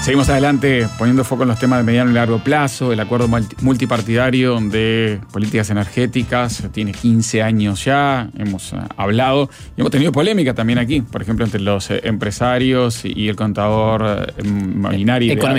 Seguimos adelante poniendo foco en los temas de mediano y largo plazo. El acuerdo multipartidario de políticas energéticas tiene 15 años ya. Hemos hablado y hemos tenido polémica también aquí, por ejemplo, entre los empresarios y el contador Molinari. El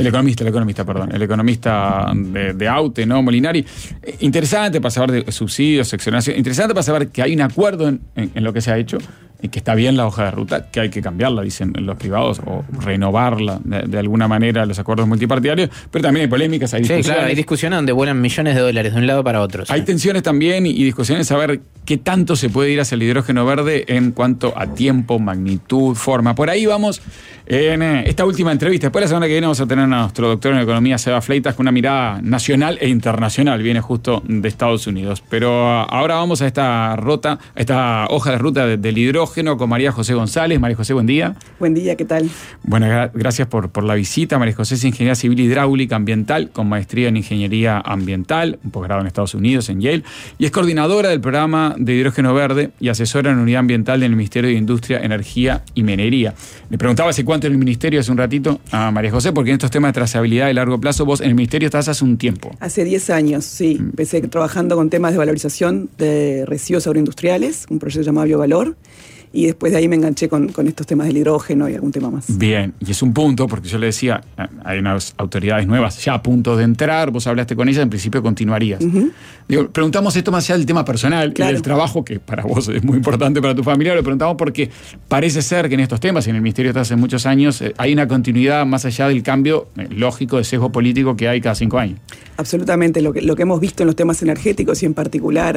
economista de AUTE, ¿no? Molinari. Interesante para saber de subsidios, exoneración. Interesante para saber que hay un acuerdo en lo que se ha hecho y que está bien la hoja de ruta, que hay que cambiarla, dicen los privados, o renovarla de alguna manera, los acuerdos multipartidarios, pero también hay polémicas, hay discusiones. Sí, claro, hay discusiones donde vuelan millones de dólares de un lado para otro. Sí. Hay tensiones también y discusiones a ver qué tanto se puede ir hacia el hidrógeno verde en cuanto a tiempo, magnitud, forma. Por ahí vamos en esta última entrevista. Después la semana que viene vamos a tener a nuestro doctor en economía, Seba Fleitas, con una mirada nacional e internacional, viene justo de Estados Unidos. Pero ahora vamos a esta hoja de ruta del hidrógeno con María José González. María José, buen día. Buen día, ¿qué tal? Bueno, gracias por la visita. María José es ingeniera civil hidráulica ambiental con maestría en ingeniería ambiental, un posgrado en Estados Unidos, en Yale, y es coordinadora del programa de hidrógeno verde y asesora en unidad ambiental del Ministerio de Industria, Energía y Minería. Le preguntaba hace cuánto en el Ministerio hace un ratito a María José, porque en estos temas de trazabilidad de largo plazo, vos en el Ministerio estás hace un tiempo. Hace 10 años, sí. Empecé trabajando con temas de valorización de residuos agroindustriales, un proyecto llamado Biovalor. Y después de ahí me enganché con estos temas del hidrógeno y algún tema más. Bien, y es un punto, porque yo le decía, hay unas autoridades nuevas ya a punto de entrar, vos hablaste con ellas, en principio continuarías. Uh-huh. Digo, preguntamos esto más allá del tema personal, claro, y del trabajo, que para vos es muy importante, para tu familia, lo preguntamos porque parece ser que en estos temas, y en el Ministerio está hace muchos años, hay una continuidad más allá del cambio lógico de sesgo político que hay cada 5 años. Absolutamente, lo que hemos visto en los temas energéticos y en particular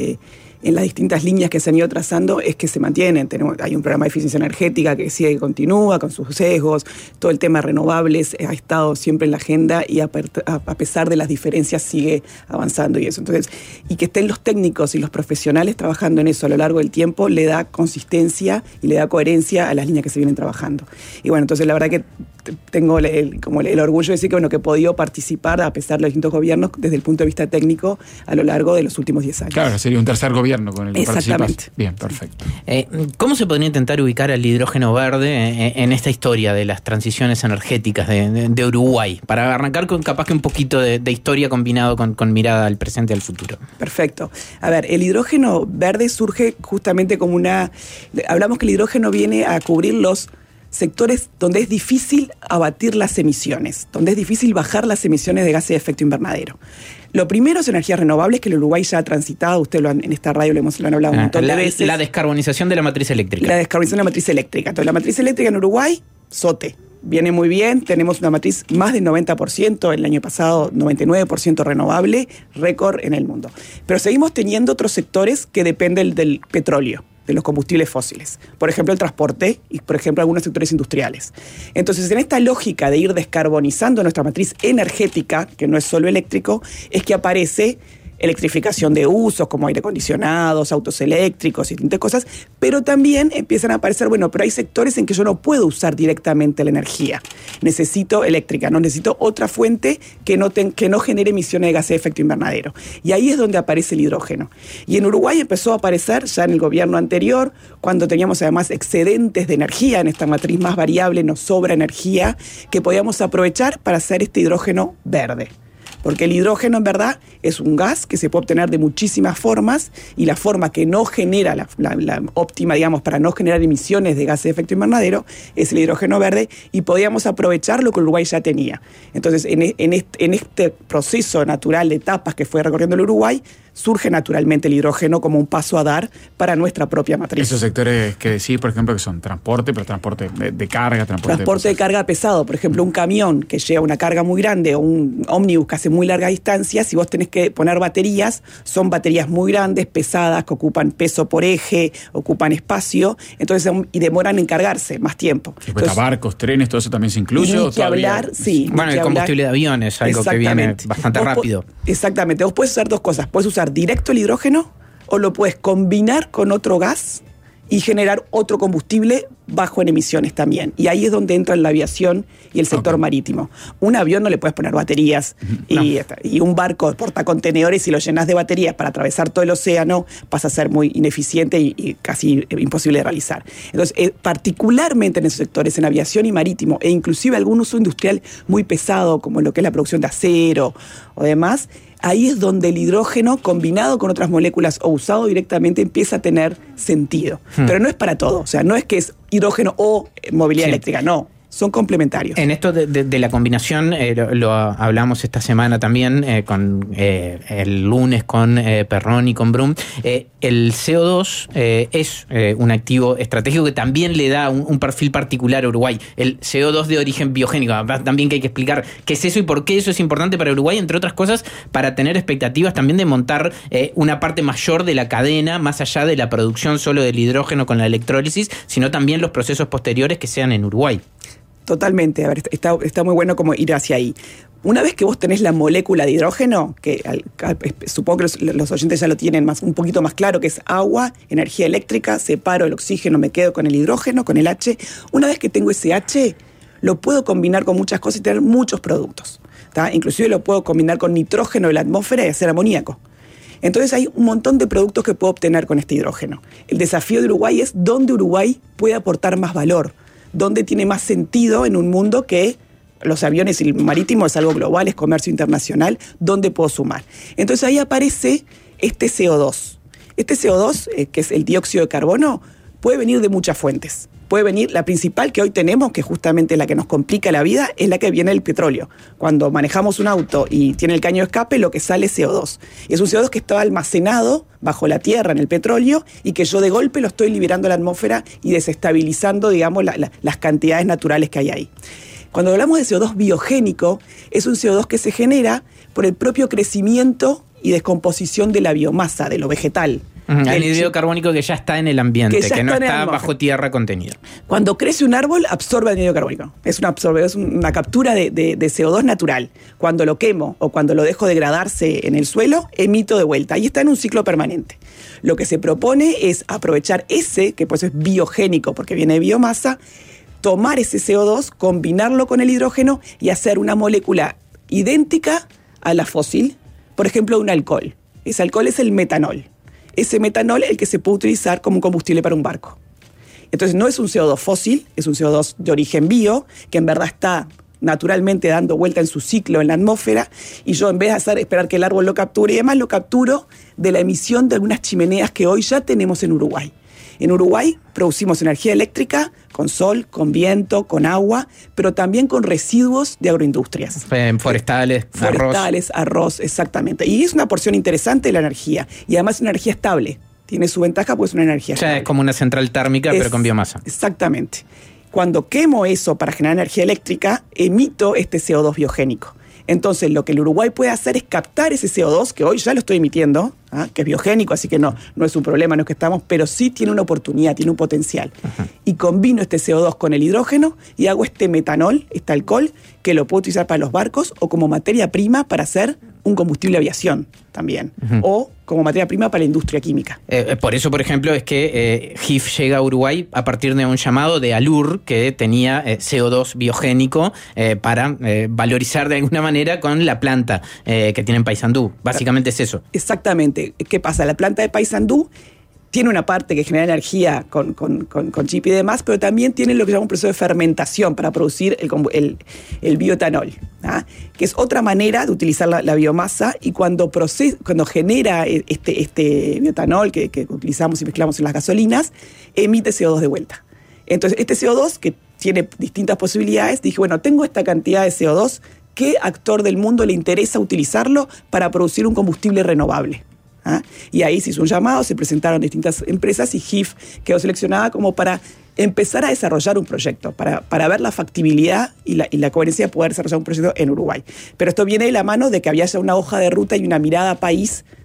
en las distintas líneas que se han ido trazando es que se mantienen. Hay un programa de eficiencia energética que sigue y continúa con sus sesgos, todo el tema de renovables ha estado siempre en la agenda y a pesar de las diferencias sigue avanzando y eso. Entonces, y que estén los técnicos y los profesionales trabajando en eso a lo largo del tiempo le da consistencia y le da coherencia a las líneas que se vienen trabajando. Y bueno, entonces la verdad que tengo el orgullo de decir que he podido participar a pesar de los distintos gobiernos desde el punto de vista técnico a lo largo de los últimos 10 años. Claro, sería un tercer gobierno con el que participas. Bien, perfecto. ¿Cómo se podría intentar ubicar al hidrógeno verde en esta historia de las transiciones energéticas de Uruguay? Para arrancar con capaz que un poquito de historia combinado con mirada al presente y al futuro. Perfecto. A ver, el hidrógeno verde surge justamente como hablamos que el hidrógeno viene a cubrir los sectores donde es difícil abatir las emisiones, donde es difícil bajar las emisiones de gases de efecto invernadero. Lo primero es energías renovables, que el Uruguay ya ha transitado, en esta radio lo han hablado un montón de veces. La descarbonización de la matriz eléctrica. La descarbonización de la matriz eléctrica. Entonces, la matriz eléctrica en Uruguay, SOTE. Viene muy bien, tenemos una matriz más del 90%, el año pasado 99% renovable, récord en el mundo. Pero seguimos teniendo otros sectores que dependen del petróleo, de los combustibles fósiles. Por ejemplo, el transporte y, por ejemplo, algunos sectores industriales. Entonces, en esta lógica de ir descarbonizando nuestra matriz energética, que no es solo eléctrico, es que aparece electrificación de usos como aire acondicionados, autos eléctricos y distintas cosas, pero también empiezan a aparecer, pero hay sectores en que yo no puedo usar directamente la energía. Necesito eléctrica, no necesito otra fuente que no genere emisiones de gases de efecto invernadero. Y ahí es donde aparece el hidrógeno. Y en Uruguay empezó a aparecer ya en el gobierno anterior, cuando teníamos además excedentes de energía, en esta matriz más variable nos sobra energía que podíamos aprovechar para hacer este hidrógeno verde. Porque el hidrógeno, en verdad, es un gas que se puede obtener de muchísimas formas y la forma que no genera, la óptima, para no generar emisiones de gases de efecto invernadero, es el hidrógeno verde y podíamos aprovechar lo que Uruguay ya tenía. Entonces, en este proceso natural de etapas que fue recorriendo el Uruguay, surge naturalmente el hidrógeno como un paso a dar para nuestra propia matriz. Esos sectores que decís, por ejemplo, que son transporte, pero transporte de carga, transporte de carga pesado. Por ejemplo, un camión que lleva una carga muy grande o un ómnibus que hace muy larga distancia, si vos tenés que poner baterías, son baterías muy grandes, pesadas, que ocupan peso por eje, ocupan espacio, entonces y demoran en cargarse más tiempo. Entonces, barcos, trenes, todo eso también se incluye. Ni que hablar, sí. Bueno, el combustible de aviones, algo que viene bastante rápido. Exactamente. Vos puedes usar dos cosas. Puedes usar directo el hidrógeno o lo puedes combinar con otro gas y generar otro combustible bajo en emisiones también. Y ahí es donde entra la aviación y el sector marítimo. Un avión no le puedes poner baterías y un barco portacontenedores, si lo llenas de baterías para atravesar todo el océano, pasa a ser muy ineficiente y casi imposible de realizar. Entonces, particularmente en esos sectores, en aviación y marítimo, e inclusive algún uso industrial muy pesado, como lo que es la producción de acero o demás, ahí es donde el hidrógeno, combinado con otras moléculas o usado directamente, empieza a tener sentido. Pero no es para todo. O sea, no es que es hidrógeno o movilidad eléctrica, no. Son complementarios. En esto de la combinación, lo hablamos esta semana también, el lunes con Perrón y con Brum. El CO2 es un activo estratégico que también le da un perfil particular a Uruguay. El CO2 de origen biogénico, también que hay que explicar qué es eso y por qué eso es importante para Uruguay, entre otras cosas, para tener expectativas también de montar una parte mayor de la cadena, más allá de la producción solo del hidrógeno con la electrólisis, sino también los procesos posteriores que sean en Uruguay. Totalmente, a ver, está muy bueno como ir hacia ahí. Una vez que vos tenés la molécula de hidrógeno, que supongo que los oyentes ya lo tienen un poquito más claro, que es agua, energía eléctrica, separo el oxígeno, me quedo con el hidrógeno, con el H. Una vez que tengo ese H, lo puedo combinar con muchas cosas y tener muchos productos, ¿tá? Inclusive lo puedo combinar con nitrógeno de la atmósfera y hacer amoníaco. Entonces hay un montón de productos que puedo obtener con este hidrógeno. El desafío de Uruguay es dónde Uruguay puede aportar más valor, dónde tiene más sentido en un mundo que los aviones y el marítimo es algo global, es comercio internacional, ¿dónde puedo sumar? Entonces ahí aparece este CO2. Este CO2, que es el dióxido de carbono, puede venir de muchas fuentes. Puede venir, la principal que hoy tenemos, que justamente la que nos complica la vida, es la que viene del petróleo. Cuando manejamos un auto y tiene el caño de escape, lo que sale es CO2. Es un CO2 que está almacenado bajo la tierra en el petróleo y que yo de golpe lo estoy liberando a la atmósfera y desestabilizando, digamos, las cantidades naturales que hay ahí. Cuando hablamos de CO2 biogénico, es un CO2 que se genera por el propio crecimiento y descomposición de la biomasa, de lo vegetal. El anhídrido carbónico que ya está en el ambiente, que no está bajo tierra contenido. Cuando crece un árbol, absorbe anhídrido carbónico. Es una captura de CO2 natural. Cuando lo quemo o cuando lo dejo degradarse en el suelo, emito de vuelta. Ahí está en un ciclo permanente. Lo que se propone es aprovechar ese, que pues es biogénico porque viene de biomasa, tomar ese CO2, combinarlo con el hidrógeno y hacer una molécula idéntica a la fósil, por ejemplo, un alcohol. Ese alcohol es el metanol. Ese metanol es el que se puede utilizar como un combustible para un barco. Entonces no es un CO2 fósil, es un CO2 de origen bio, que en verdad está naturalmente dando vuelta en su ciclo en la atmósfera, y yo en vez de esperar que el árbol lo capture y demás, lo capturo de la emisión de algunas chimeneas que hoy ya tenemos en Uruguay. En Uruguay producimos energía eléctrica con sol, con viento, con agua, pero también con residuos de agroindustrias. Forestales, arroz, exactamente. Y es una porción interesante de la energía. Y además es una energía estable. Tiene su ventaja porque es una energía estable. Es como una central térmica, pero con biomasa. Exactamente. Cuando quemo eso para generar energía eléctrica, emito este CO2 biogénico. Entonces, lo que el Uruguay puede hacer es captar ese CO2, que hoy ya lo estoy emitiendo, que es biogénico, así que no es un problema, no es que estamos, pero sí tiene una oportunidad, tiene un potencial. Uh-huh. Y combino este CO2 con el hidrógeno y hago este metanol, este alcohol, que lo puedo utilizar para los barcos o como materia prima para hacer un combustible de aviación también, o como materia prima para la industria química. Por eso, por ejemplo, es que HIF llega a Uruguay a partir de un llamado de ALUR que tenía CO2 biogénico para valorizar de alguna manera con la planta que tiene en Paysandú. Básicamente es eso. Exactamente. ¿Qué pasa? La planta de Paysandú tiene una parte que genera energía con chip y demás, pero también tiene lo que se llama un proceso de fermentación para producir el bioetanol, que es otra manera de utilizar la biomasa, y cuando genera este bioetanol que utilizamos y mezclamos en las gasolinas, emite CO2 de vuelta. Entonces, este CO2, que tiene distintas posibilidades, dije, bueno, tengo esta cantidad de CO2, ¿qué actor del mundo le interesa utilizarlo para producir un combustible renovable? Y ahí se hizo un llamado, se presentaron distintas empresas y HIF quedó seleccionada como para empezar a desarrollar un proyecto, para ver la factibilidad y la coherencia de poder desarrollar un proyecto en Uruguay. Pero esto viene de la mano de que había ya una hoja de ruta y una mirada país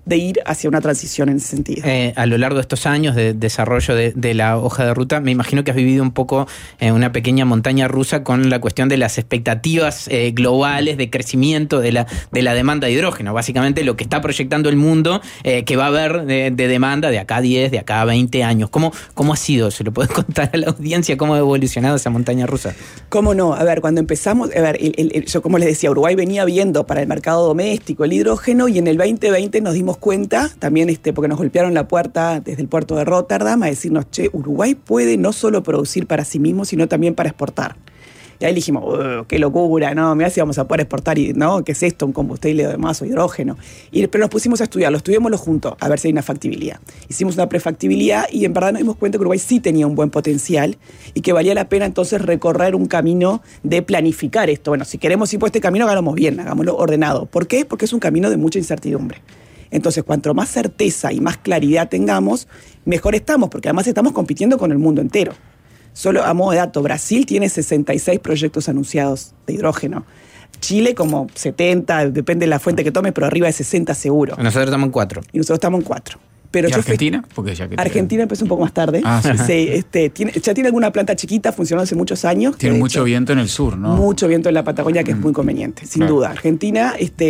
de ir hacia una transición en ese sentido. A lo largo de estos años de desarrollo de la hoja de ruta, me imagino que has vivido un poco una pequeña montaña rusa con la cuestión de las expectativas globales de crecimiento de la demanda de hidrógeno. Básicamente lo que está proyectando el mundo, que va a haber de demanda de acá a 10, de acá a 20 años. ¿Cómo ha sido? ¿Se lo puedes contar a la audiencia cómo ha evolucionado esa montaña rusa? ¿Cómo no? A ver, cuando empezamos, yo como les decía, Uruguay venía viendo para el mercado doméstico el hidrógeno y en el 2020 nos dimos cuenta, también porque nos golpearon la puerta desde el puerto de Rotterdam a decirnos, Uruguay puede no solo producir para sí mismo, sino también para exportar. Y ahí dijimos, qué locura, ¿no? Mirá si vamos a poder exportar, ¿no? ¿Qué es esto? Un combustible de más o hidrógeno. Pero nos pusimos a estudiarlo, estudiémoslo juntos, a ver si hay una factibilidad. Hicimos una prefactibilidad y en verdad nos dimos cuenta que Uruguay sí tenía un buen potencial y que valía la pena entonces recorrer un camino de planificar esto. Bueno, si queremos ir por este camino, hagámoslo bien, hagámoslo ordenado. ¿Por qué? Porque es un camino de mucha incertidumbre. Entonces, cuanto más certeza y más claridad tengamos, mejor estamos, porque además estamos compitiendo con el mundo entero. Solo a modo de dato, Brasil tiene 66 proyectos anunciados de hidrógeno. Chile como 70, depende de la fuente que tome, pero arriba de 60 seguro. Nosotros estamos en 4. Y nosotros estamos en 4. Pero ¿Y Argentina? Porque ya que Argentina empezó un poco más tarde. Sí. Ya tiene alguna planta chiquita, funcionó hace muchos años. Tiene mucho viento en el sur, ¿no? Mucho viento en la Patagonia, que es muy conveniente, sin duda. Argentina,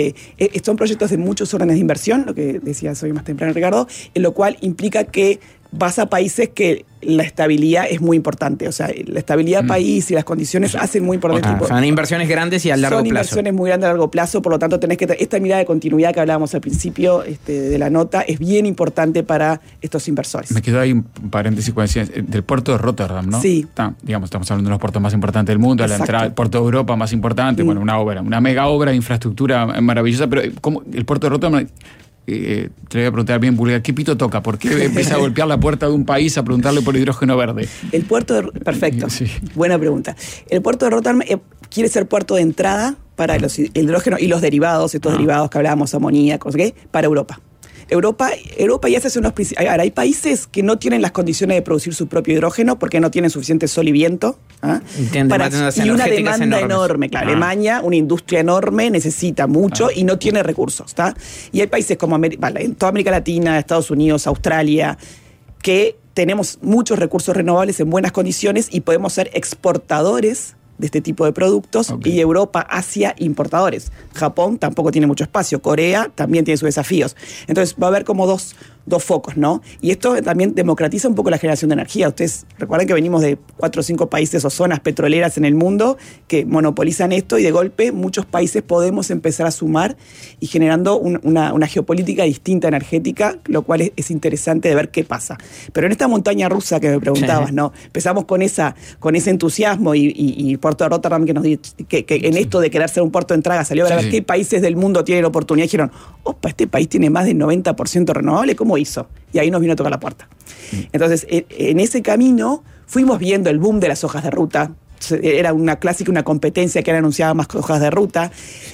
son proyectos de muchos órdenes de inversión, lo que decías hoy más temprano, Ricardo, en lo cual implica que vas a países que la estabilidad es muy importante. O sea, la estabilidad del país y las condiciones hacen muy importante. Son inversiones grandes y a largo plazo. Son inversiones muy grandes a largo plazo, por lo tanto tenés que esta mirada de continuidad que hablábamos al principio de la nota es bien importante para estos inversores. Me quedó ahí un paréntesis cuando decías del puerto de Rotterdam, ¿no? Sí. Estamos hablando de los puertos más importantes del mundo, la entrada del puerto de Europa más importante, bueno, una mega obra de infraestructura maravillosa, pero ¿cómo el puerto de Rotterdam? Te voy a preguntar bien, vulgar, ¿qué pito toca? ¿Por qué empieza a golpear la puerta de un país a preguntarle por hidrógeno verde? Perfecto, sí. Buena pregunta. El puerto de Rotterdam quiere ser puerto de entrada para el hidrógeno y los derivados, estos derivados que hablábamos, amoníaco, para Europa. Europa ya se hacen los principios. Ahora, hay países que no tienen las condiciones de producir su propio hidrógeno porque no tienen suficiente sol y viento. Y una demanda enorme. Claro, Alemania, una industria enorme, necesita mucho y no tiene recursos. Y hay países como en toda América Latina, Estados Unidos, Australia, que tenemos muchos recursos renovables en buenas condiciones y podemos ser exportadores de este tipo de productos, y Europa, Asia, importadores. Japón tampoco tiene mucho espacio, Corea también tiene sus desafíos. Entonces va a haber como dos focos, ¿no? Y esto también democratiza un poco la generación de energía. Ustedes recuerden que venimos de 4 o 5 países o zonas petroleras en el mundo que monopolizan esto y de golpe muchos países podemos empezar a sumar y generando una geopolítica distinta energética, lo cual es interesante de ver qué pasa. Pero en esta montaña rusa que me preguntabas, ¿no? Empezamos con ese entusiasmo y el puerto de Rotterdam que en esto de querer ser un puerto de entrada salió a ver qué países del mundo tienen la oportunidad y dijeron, opa, este país tiene más del 90% renovable, ¿cómo hizo? Y ahí nos vino a tocar la puerta. Entonces, en ese camino fuimos viendo el boom de las hojas de ruta. Era una clásica, una competencia que era anunciada más hojas de ruta.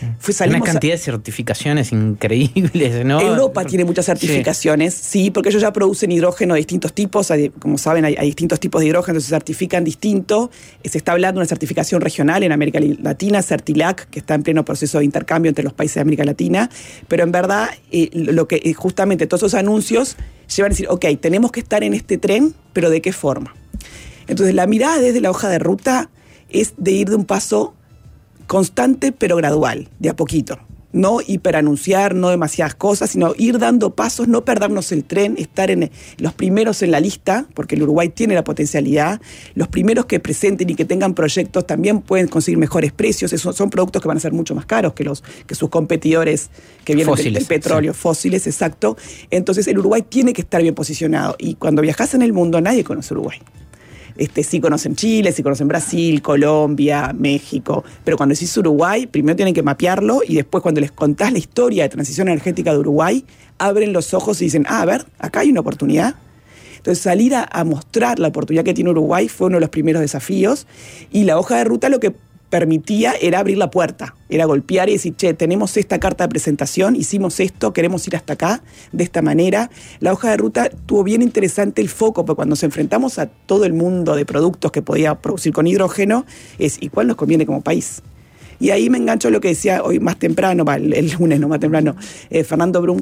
Una cantidad de certificaciones increíbles, ¿no? Europa tiene muchas certificaciones, sí, porque ellos ya producen hidrógeno de distintos tipos. Como saben, hay distintos tipos de hidrógeno, se certifican distinto. Se está hablando de una certificación regional en América Latina, Certilac, que está en pleno proceso de intercambio entre los países de América Latina. Pero en verdad, lo que justamente todos esos anuncios llevan a decir, ok, tenemos que estar en este tren, pero ¿de qué forma? Entonces, la mirada desde la hoja de ruta es de ir de un paso constante pero gradual, de a poquito. No hiperanunciar, no demasiadas cosas, sino ir dando pasos, no perdernos el tren, estar en los primeros en la lista, porque el Uruguay tiene la potencialidad. Los primeros que presenten y que tengan proyectos también pueden conseguir mejores precios. Son productos que van a ser mucho más caros que sus competidores que vienen del petróleo, fósiles, exacto. Entonces el Uruguay tiene que estar bien posicionado. Y cuando viajas en el mundo, nadie conoce Uruguay. Sí conocen Chile, sí conocen Brasil, Colombia, México, pero cuando decís Uruguay, primero tienen que mapearlo y después cuando les contás la historia de transición energética de Uruguay, abren los ojos y dicen, a ver, acá hay una oportunidad. Entonces salir a mostrar la oportunidad que tiene Uruguay fue uno de los primeros desafíos y la hoja de ruta lo que permitía era abrir la puerta, era golpear y decir, tenemos esta carta de presentación, hicimos esto, queremos ir hasta acá, de esta manera. La hoja de ruta tuvo bien interesante el foco, porque cuando nos enfrentamos a todo el mundo de productos que podía producir con hidrógeno, ¿y cuál nos conviene como país? Y ahí me engancho a lo que decía hoy más temprano, el lunes no más temprano, Fernando Brum,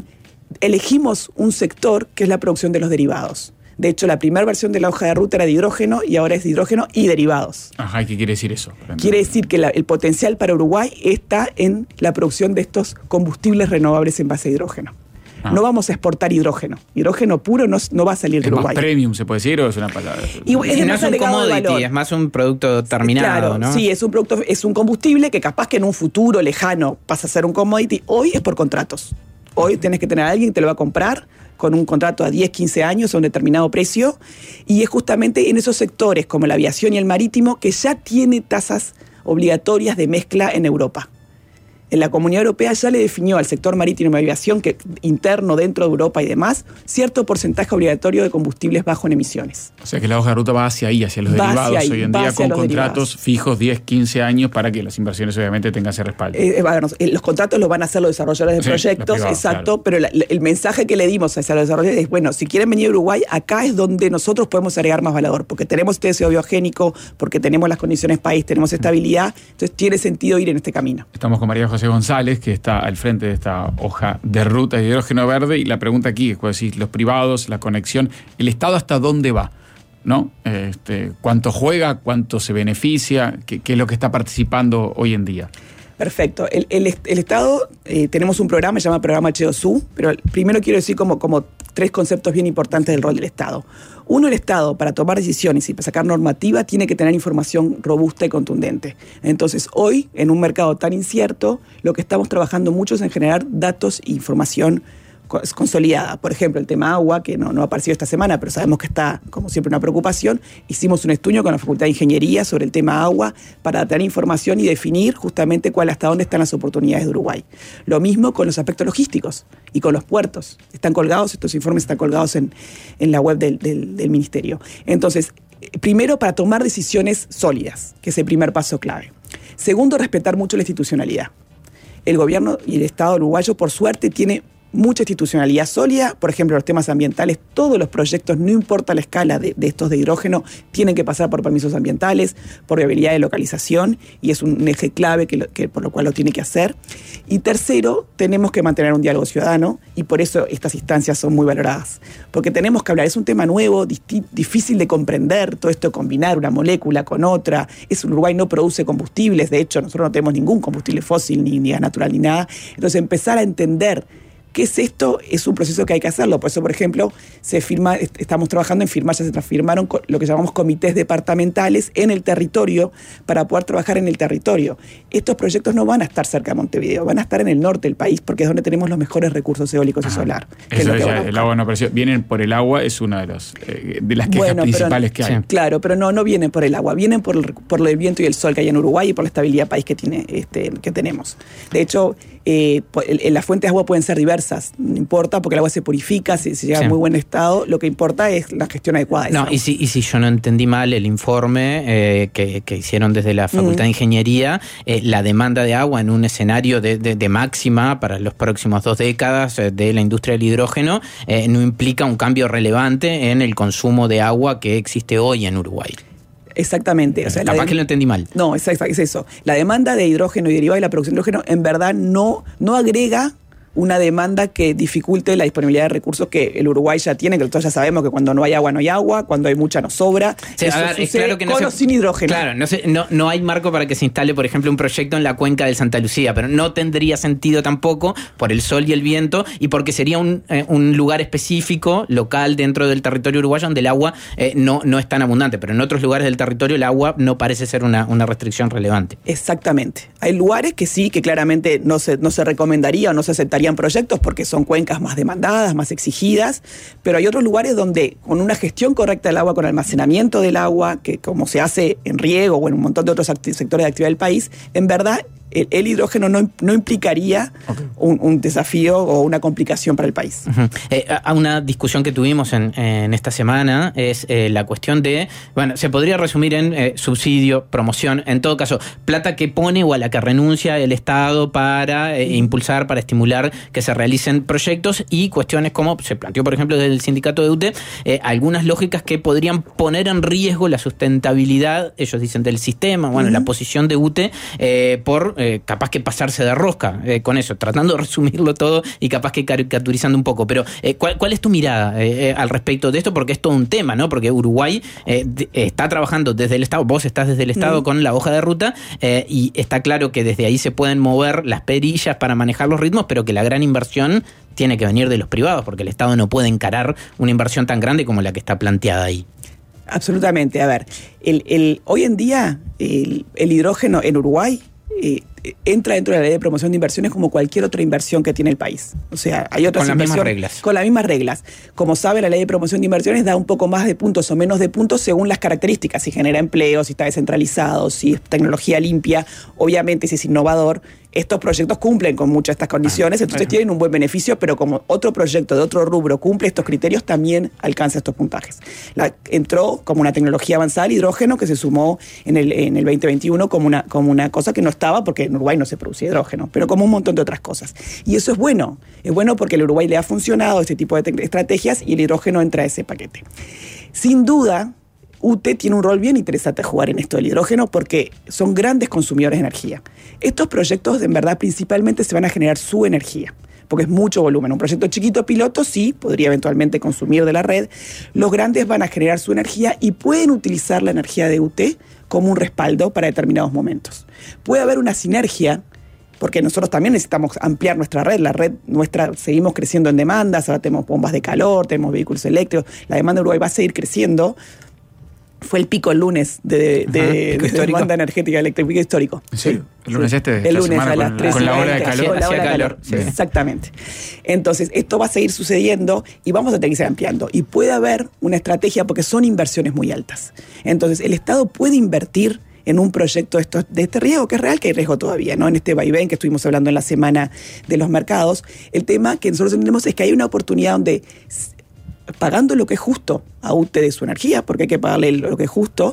elegimos un sector que es la producción de los derivados. De hecho, la primera versión de la hoja de ruta era de hidrógeno y ahora es de hidrógeno y derivados. Ajá, ¿qué quiere decir eso? Quiere decir que el potencial para Uruguay está en la producción de estos combustibles renovables en base a hidrógeno. No vamos a exportar hidrógeno. Hidrógeno puro no va a salir de Uruguay. ¿Es más premium, se puede decir, o es una palabra? Y no es un commodity, es más un producto terminado, claro, ¿no? Sí, es un combustible que capaz que en un futuro lejano pasa a ser un commodity. Hoy es por contratos. Hoy tenés que tener a alguien que te lo va a comprar con un contrato a 10, 15 años a un determinado precio, y es justamente en esos sectores como la aviación y el marítimo que ya tiene tasas obligatorias de mezcla en Europa. En la Comunidad Europea ya le definió al sector marítimo y aviación que interno dentro de Europa y demás cierto porcentaje obligatorio de combustibles bajo en emisiones. O sea que la hoja de ruta va hacia ahí, hacia los derivados hoy en día, con contratos fijos 10, 15 años para que las inversiones obviamente tengan ese respaldo. Los contratos los van a hacer los desarrolladores de proyectos, privados, exacto, claro. Pero el mensaje que le dimos a los desarrolladores es, bueno, si quieren venir a Uruguay, acá es donde nosotros podemos agregar más valor, porque tenemos TCO biogénico, porque tenemos las condiciones país, tenemos estabilidad, entonces tiene sentido ir en este camino. Estamos con María José González, que está al frente de esta hoja de ruta de hidrógeno verde, y la pregunta aquí es, decir, los privados, la conexión, ¿el Estado hasta dónde va? ¿No? ¿Cuánto juega? ¿Cuánto se beneficia? ¿Qué es lo que está participando hoy en día? Perfecto. El Estado, tenemos un programa, se llama Programa HEOSU, pero primero quiero decir como 3 conceptos bien importantes del rol del Estado. Uno, el Estado, para tomar decisiones y para sacar normativa, tiene que tener información robusta y contundente. Entonces, hoy, en un mercado tan incierto, lo que estamos trabajando mucho es en generar datos e información consolidada. Por ejemplo, el tema agua, que no ha aparecido esta semana, pero sabemos que está, como siempre, una preocupación. Hicimos un estudio con la Facultad de Ingeniería sobre el tema agua para tener información y definir justamente hasta dónde están las oportunidades de Uruguay. Lo mismo con los aspectos logísticos y con los puertos. Están colgados, estos informes están colgados en la web del Ministerio. Entonces, primero, para tomar decisiones sólidas, que es el primer paso clave. Segundo, respetar mucho la institucionalidad. El gobierno y el Estado uruguayo, por suerte, tiene mucha institucionalidad sólida. Por ejemplo, los temas ambientales, todos los proyectos, no importa la escala de estos de hidrógeno, tienen que pasar por permisos ambientales, por viabilidad de localización, y es un eje clave por lo cual lo tiene que hacer. Y tercero, tenemos que mantener un diálogo ciudadano, y por eso estas instancias son muy valoradas. Porque tenemos que hablar, es un tema nuevo, difícil de comprender, todo esto de combinar una molécula con otra. Uruguay no produce combustibles, de hecho nosotros no tenemos ningún combustible fósil, ni gas natural, ni nada. Entonces empezar a entender ¿qué es esto? Es un proceso que hay que hacerlo. Por eso, por ejemplo, estamos trabajando en firmar, ya se firmaron lo que llamamos comités departamentales en el territorio para poder trabajar en el territorio. Estos proyectos no van a estar cerca de Montevideo, van a estar en el norte del país porque es donde tenemos los mejores recursos eólicos y solar. Eso es el agua no apareció. Vienen por el agua, es una de las quejas principales que hay. Sí. Claro, pero no vienen por el agua, vienen por el viento y el sol que hay en Uruguay y por la estabilidad país que tenemos. De hecho, las fuentes de agua pueden ser diversas, no importa, porque el agua se purifica, se llega a muy buen estado, lo que importa es la gestión adecuada de esa agua. Y si yo no entendí mal el informe que hicieron desde la Facultad de Ingeniería, la demanda de agua en un escenario de máxima para los próximos 2 décadas de la industria del hidrógeno no implica un cambio relevante en el consumo de agua que existe hoy en Uruguay. Exactamente. O sea, capaz que lo entendí mal. No, es eso. La demanda de hidrógeno y derivado y la producción de hidrógeno en verdad no agrega una demanda que dificulte la disponibilidad de recursos que el Uruguay ya tiene, que nosotros ya sabemos que cuando no hay agua, cuando hay mucha nos sobra. Sí, eso sucede claro que con o sin hidrógeno. Claro, no hay marco para que se instale, por ejemplo, un proyecto en la cuenca del Santa Lucía, pero no tendría sentido tampoco por el sol y el viento y porque sería un lugar específico, local, dentro del territorio uruguayo, donde el agua no es tan abundante, pero en otros lugares del territorio el agua no parece ser una restricción relevante. Exactamente. Hay lugares que sí, que claramente no se recomendaría o no se aceptarían proyectos porque son cuencas más demandadas, más exigidas, pero hay otros lugares donde con una gestión correcta del agua, con almacenamiento del agua, que como se hace en riego o en un montón de otros sectores de actividad del país, en verdad el hidrógeno no implicaría un desafío o una complicación para el país. Una discusión que tuvimos en esta semana es la cuestión de, se podría resumir en subsidio, promoción, en todo caso, plata que pone o a la que renuncia el Estado para impulsar, para estimular que se realicen proyectos, y cuestiones como se planteó, por ejemplo, desde el sindicato de UTE, algunas lógicas que podrían poner en riesgo la sustentabilidad, ellos dicen, del sistema, la posición de UTE por capaz que pasarse de rosca con eso, tratando de resumirlo todo y capaz que caricaturizando un poco. Pero ¿cuál es tu mirada al respecto de esto? Porque es todo un tema, ¿no? Porque Uruguay está trabajando desde el Estado, vos estás desde el Estado con la hoja de ruta, y está claro que desde ahí se pueden mover las perillas para manejar los ritmos, pero que la gran inversión tiene que venir de los privados, porque el Estado no puede encarar una inversión tan grande como la que está planteada ahí. Absolutamente. A ver, hoy en día el hidrógeno en Uruguay entra dentro de la ley de promoción de inversiones como cualquier otra inversión que tiene el país. O sea, hay otras con las inversiones mismas reglas. con las mismas reglas. Como sabe, la ley de promoción de inversiones da un poco más de puntos o menos de puntos según las características, si genera empleo, si está descentralizado, si es tecnología limpia, obviamente si es innovador. Estos proyectos cumplen con muchas de estas condiciones, entonces tienen un buen beneficio, pero como otro proyecto de otro rubro cumple estos criterios, también alcanza estos puntajes. Entró como una tecnología avanzada el hidrógeno, que se sumó en el 2021 como una cosa que no estaba, porque en Uruguay no se producía hidrógeno, pero como un montón de otras cosas. Y eso es bueno porque el Uruguay le ha funcionado este tipo de estrategias y el hidrógeno entra a ese paquete. Sin duda, UTE tiene un rol bien interesante a jugar en esto del hidrógeno porque son grandes consumidores de energía. Estos proyectos, en verdad, principalmente se van a generar su energía, porque es mucho volumen. Un proyecto chiquito piloto sí podría eventualmente consumir de la red. Los grandes van a generar su energía y pueden utilizar la energía de UTE como un respaldo para determinados momentos. Puede haber una sinergia, porque nosotros también necesitamos ampliar nuestra red. La red nuestra, seguimos creciendo en demandas, ahora tenemos bombas de calor, tenemos vehículos eléctricos, la demanda de Uruguay va a seguir creciendo. Fue el pico el lunes de demanda energética eléctrica, pico histórico. Sí, el lunes el lunes a las 3 con la hora de calor. Con la hora de calor. Sí. Exactamente. Entonces, esto va a seguir sucediendo y vamos a tener que seguir ampliando. Y puede haber una estrategia porque son inversiones muy altas. Entonces, el Estado puede invertir en un proyecto de este riesgo, que es real que hay riesgo todavía, ¿no? En este vaivén que estuvimos hablando en la semana de los mercados, el tema que nosotros entendemos es que hay una oportunidad donde, pagando lo que es justo a UTE de su energía, porque hay que pagarle lo que es justo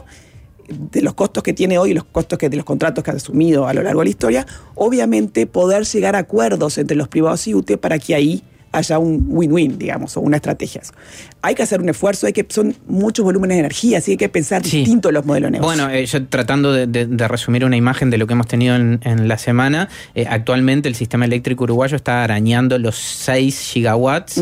de los costos que tiene hoy y los costos de los contratos que ha asumido a lo largo de la historia, obviamente poder llegar a acuerdos entre los privados y UTE para que ahí haya un win-win, digamos, o una estrategia. Hay que hacer un esfuerzo, son muchos volúmenes de energía, así hay que pensar distinto los modelos de negocio. Bueno, yo tratando de resumir una imagen de lo que hemos tenido en la actualmente el sistema eléctrico uruguayo está arañando los 6 gigawatts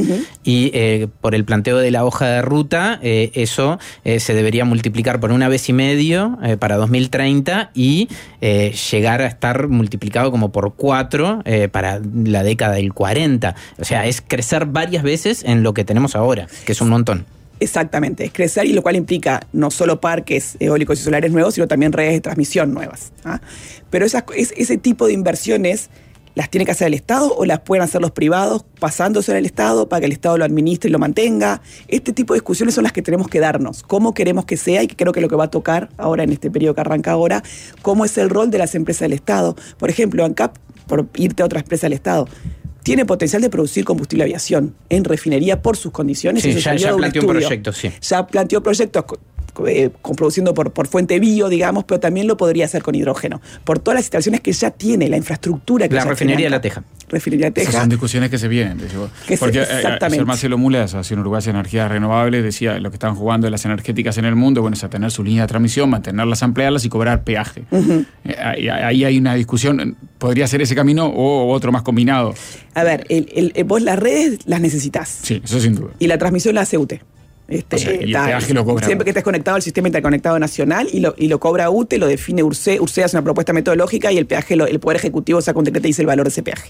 y por el planteo de la hoja de ruta, eso se debería multiplicar por 1,5 veces para 2030 y llegar a estar multiplicado como por 4 para la década del 40. O sea, es crecer varias veces en lo que tenemos ahora, que es un montón. Exactamente, es crecer, y lo cual implica no solo parques eólicos y solares nuevos, sino también redes de transmisión nuevas. Pero ese tipo de inversiones las tiene que hacer el Estado o las pueden hacer los privados pasándose al Estado para que el Estado lo administre y lo mantenga. Este tipo de discusiones son las que tenemos que darnos. ¿Cómo queremos que sea? Y que creo que lo que va a tocar ahora en este periodo que arranca ahora, ¿cómo es el rol de las empresas del Estado? Por ejemplo, ANCAP, por irte a otra empresa del Estado, tiene potencial de producir combustible de aviación en refinería por sus condiciones. Sí, ya planteó un proyecto, sí. Ya planteó proyectos produciendo por fuente bio, digamos, pero también lo podría hacer con hidrógeno. Por todas las instalaciones que ya tiene, la infraestructura que la ya refinería de La Teja. Refinería de Teja. Esas son discusiones que se vienen. Porque ayer Marcelo Mula, de Asociación Uruguaya de Energías Renovables, decía lo que están jugando las energéticas en el mundo, bueno, es a tener su línea de transmisión, mantenerlas, ampliarlas y cobrar peaje. Ahí hay una discusión. ¿Podría ser ese camino o otro más combinado? A ver, vos las redes las necesitas. Sí, eso sin duda. Y la transmisión la hace UTE. Y el peaje lo cobra. Siempre que estés conectado al sistema interconectado nacional y lo cobra UTE, lo define URSE. URSE hace una propuesta metodológica y el peaje, el Poder Ejecutivo saca un decreto y dice el valor de ese peaje.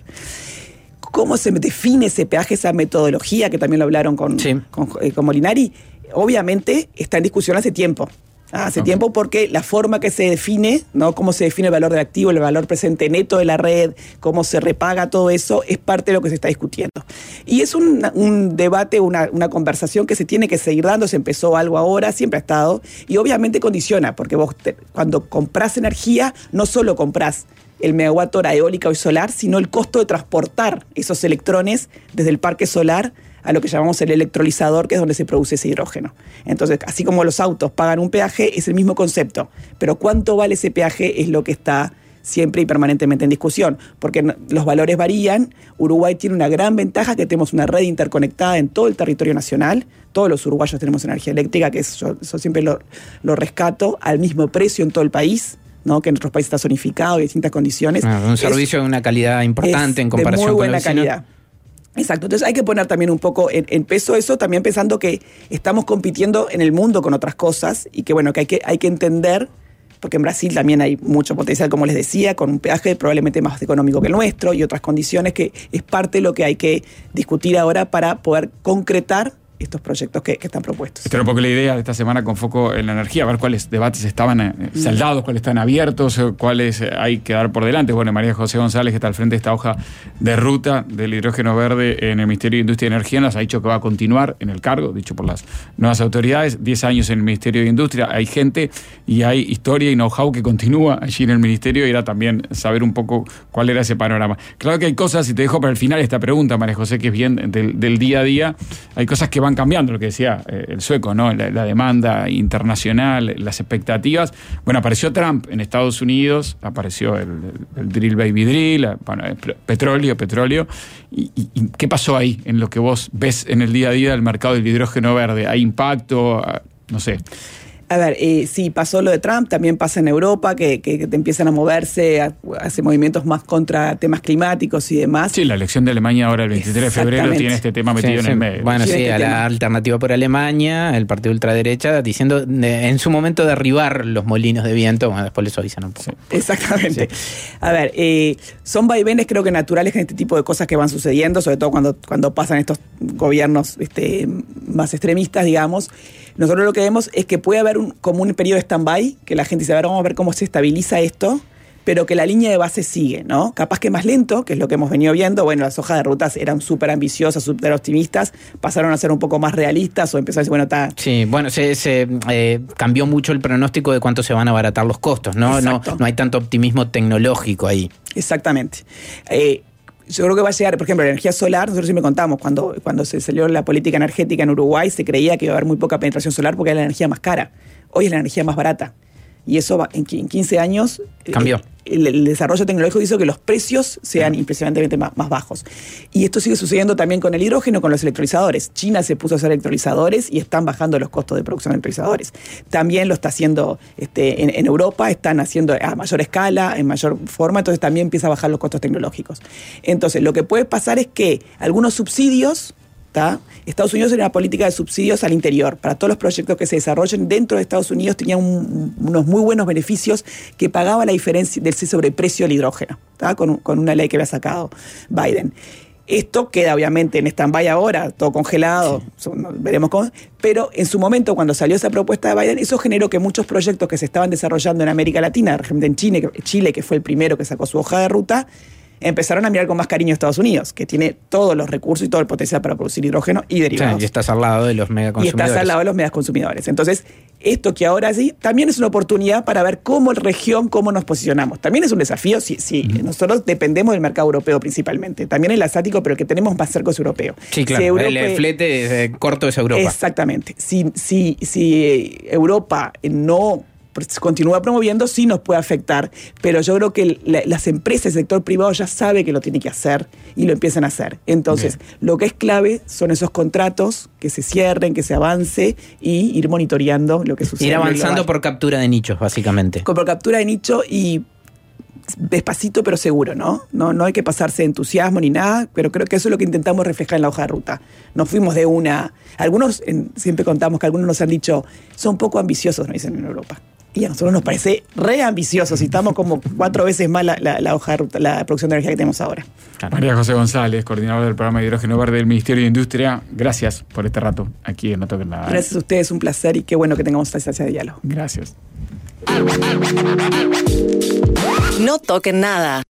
¿Cómo se define ese peaje, esa metodología que también lo hablaron con Molinari? Obviamente está en discusión hace tiempo. Hace tiempo, porque la forma que se define, ¿no? Cómo se define el valor del activo, el valor presente neto de la red, cómo se repaga todo eso, es parte de lo que se está discutiendo. Y es un debate, una conversación que se tiene que seguir dando. Se empezó algo ahora, siempre ha estado, y obviamente condiciona, porque vos cuando comprás energía, no solo comprás el megawatt hora eólica o solar, sino el costo de transportar esos electrones desde el parque solar a lo que llamamos el electrolizador, que es donde se produce ese hidrógeno. Entonces, así como los autos pagan un peaje, es el mismo concepto. Pero ¿cuánto vale ese peaje? Es lo que está siempre y permanentemente en discusión, porque los valores varían. Uruguay tiene una gran ventaja, que tenemos una red interconectada en todo el territorio nacional. Todos los uruguayos tenemos energía eléctrica, que eso siempre lo rescato, al mismo precio en todo el país. ¿no? Que en otros países está zonificado y distintas condiciones. Un servicio de una calidad importante en comparación de muy con buena calidad. Exacto, entonces hay que poner también un poco en peso eso, también pensando que estamos compitiendo en el mundo con otras cosas y que bueno, que hay que entender, porque en Brasil también hay mucho potencial, como les decía, con un peaje probablemente más económico que el nuestro y otras condiciones que es parte de lo que hay que discutir ahora para poder concretar estos proyectos que están propuestos. Esta era un poco la idea de esta semana con foco en la energía, a ver cuáles debates estaban saldados, cuáles están abiertos, cuáles hay que dar por delante. Bueno, María José González, que está al frente de esta hoja de ruta del hidrógeno verde en el Ministerio de Industria y Energía, nos ha dicho que va a continuar en el cargo, dicho por las nuevas autoridades. 10 años en el Ministerio de Industria, hay gente y hay historia y know-how que continúa allí en el Ministerio, y era también saber un poco cuál era ese panorama. Claro que hay cosas, y te dejo para el final esta pregunta, María José, que es bien del día a día, hay cosas que van cambiando, lo que decía el sueco, ¿no? La demanda internacional, las expectativas. Bueno, apareció Trump en Estados Unidos, apareció el drill baby drill, bueno, petróleo. ¿Y qué pasó ahí en lo que vos ves en el día a día del mercado del hidrógeno verde? ¿Hay impacto? No sé. A ver, sí, pasó lo de Trump, también pasa en Europa, que te empiezan a moverse, hace movimientos más contra temas climáticos y demás. Sí, la elección de Alemania ahora el 23 de febrero tiene este tema metido en el medio. Bueno, sí, a la Alternativa por Alemania, el partido ultraderecha, diciendo en su momento derribar los molinos de viento, bueno, después les avisan un poco. Sí. Exactamente. Sí. A ver, son vaivenes creo que naturales en este tipo de cosas que van sucediendo, sobre todo cuando pasan estos gobiernos más extremistas, digamos. Nosotros lo que vemos es que puede haber como un periodo de stand-by, que la gente dice, a ver, vamos a ver cómo se estabiliza esto, pero que la línea de base sigue, ¿no? Capaz que más lento, que es lo que hemos venido viendo. Bueno, las hojas de rutas eran súper ambiciosas, súper optimistas, pasaron a ser un poco más realistas o empezaron a decir, bueno, está... Sí, bueno, se cambió mucho el pronóstico de cuánto se van a abaratar los costos, ¿no? No hay tanto optimismo tecnológico ahí. Exactamente. Yo creo que va a llegar, por ejemplo, la energía solar. Nosotros siempre contamos, cuando se salió la política energética en Uruguay, se creía que iba a haber muy poca penetración solar porque era la energía más cara. Hoy es la energía más barata. Y eso en 15 años... Cambió. El desarrollo tecnológico hizo que los precios sean impresionantemente más bajos. Y esto sigue sucediendo también con el hidrógeno, con los electrolizadores. China se puso a hacer electrolizadores y están bajando los costos de producción de electrolizadores. También lo está haciendo en Europa, están haciendo a mayor escala, en mayor forma, entonces también empieza a bajar los costos tecnológicos. Entonces, lo que puede pasar es que algunos subsidios... Estados Unidos tiene una política de subsidios al interior. Para todos los proyectos que se desarrollen dentro de Estados Unidos tenían unos muy buenos beneficios que pagaba la diferencia del sobreprecio del hidrógeno, con una ley que había sacado Biden. Esto queda obviamente en stand-by ahora, todo congelado, sí. Veremos cómo. Pero en su momento, cuando salió esa propuesta de Biden, eso generó que muchos proyectos que se estaban desarrollando en América Latina, en Chile, que fue el primero que sacó su hoja de ruta, empezaron a mirar con más cariño a Estados Unidos, que tiene todos los recursos y todo el potencial para producir hidrógeno y derivados. Sí, y estás al lado de los megaconsumidores. Entonces, esto que ahora sí, también es una oportunidad para ver cómo nos posicionamos. También es un desafío, nosotros dependemos del mercado europeo principalmente. También el asiático, pero el que tenemos más cerca es europeo. Sí, claro, el flete corto es Europa. Exactamente. Si Europa no... continúa promoviendo, sí nos puede afectar, pero yo creo que las empresas, el sector privado ya sabe que lo tiene que hacer y lo empiezan a hacer. Entonces, lo que es clave son esos contratos, que se cierren, que se avance y ir monitoreando lo que sucede. Ir avanzando por captura de nichos, básicamente. Por captura de nicho y despacito pero seguro, ¿no? No hay que pasarse de entusiasmo ni nada, pero creo que eso es lo que intentamos reflejar en la hoja de ruta. Nos fuimos de algunos, siempre contamos que algunos nos han dicho, son poco ambiciosos, nos dicen en Europa. Y a nosotros nos parece re ambicioso, si estamos como 4 veces más la hoja de ruta, la producción de energía que tenemos ahora. María José González, coordinadora del programa de hidrógeno verde del Ministerio de Industria, gracias por este rato aquí en No Toquen Nada. Gracias a ustedes, un placer y qué bueno que tengamos esta instancia de diálogo. Gracias. No toquen nada.